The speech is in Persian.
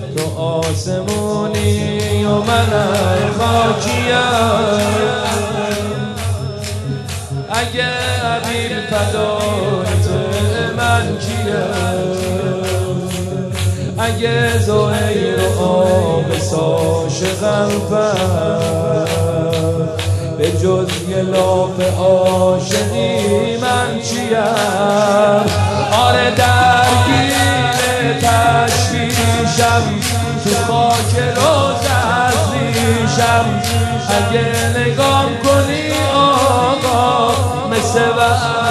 تو آسمونی و من خاکیم. اگه عبیر فدای تو من کیم؟ اگه زهیر و آبس عاشقم به جز یه لاف عاشقی من چیم؟ آره درگیر تشویشم، تو خاک روزت ریشم. اگه نگام کنی آقا مثل